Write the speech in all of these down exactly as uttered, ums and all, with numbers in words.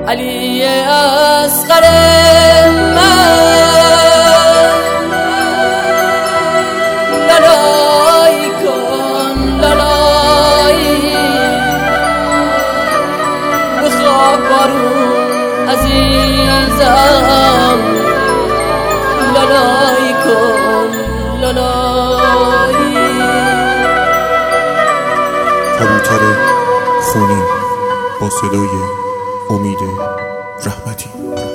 علی اصغر من لالای کن لالایی بخواب بارون عزیزم لالای کن لالایی. کبوتر خونین با صدای امید رحمتی.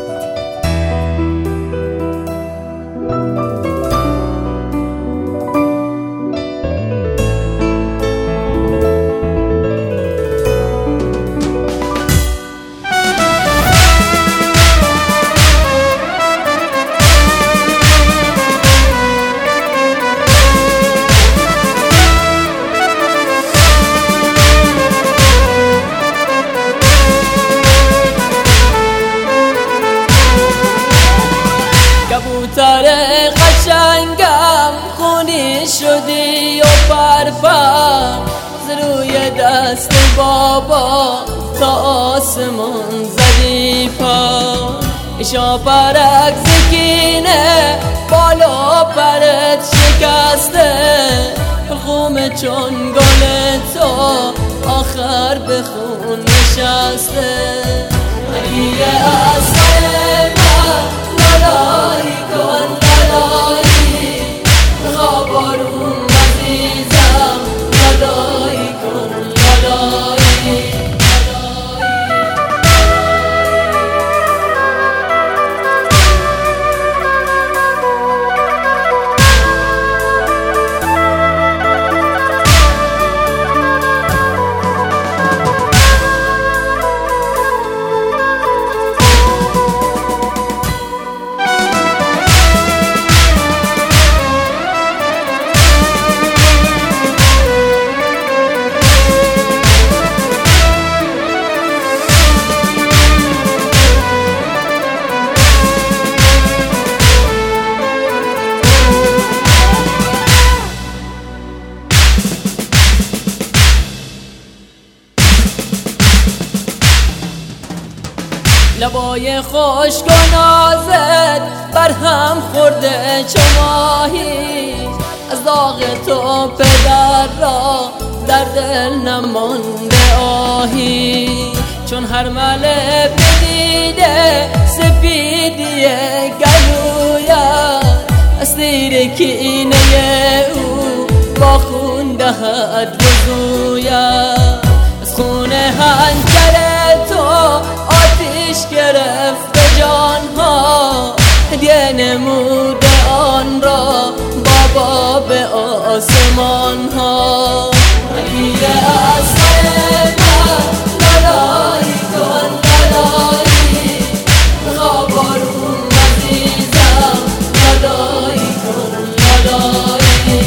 کبوتر قشنگم خونی شدی و پرپر ز روی دست بابا تا آسمون زدی پا. ایشا پرک زکینه بالا پرت شکسته خلقوم چون گل تو آخر به خون نشسته. علی اصغر من لالای کن لالایی بخواب بارون عزیزم لالای کن لالایی. لبای خشک و نازت بر هم خورده چو ماهی از داغ تو پدر را در دل نمانده آهی. چون هر مله بدیده سپیدی گلویت از تیر کینه او با خون دهد وضویت. از خون حنجر تو آتش گرفت جانها هدیه نموده آن را بابا به آسمان ها. علی اصغر من لالای کن لالایی بخواب بارون عزیزم لالای کن لالایی.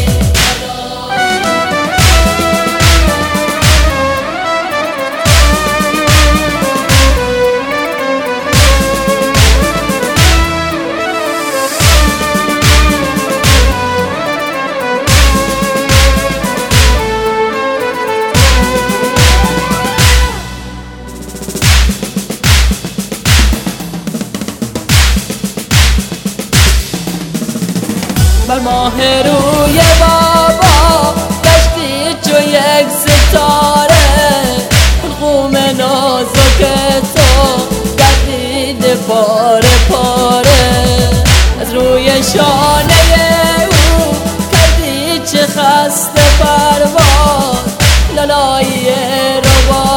بر ماه روی بابا گشتی چو یک ستاره خلقوم نازک تو گردیده پاره پاره. از روی شانه او کردی چه خسته پرواز لالای روا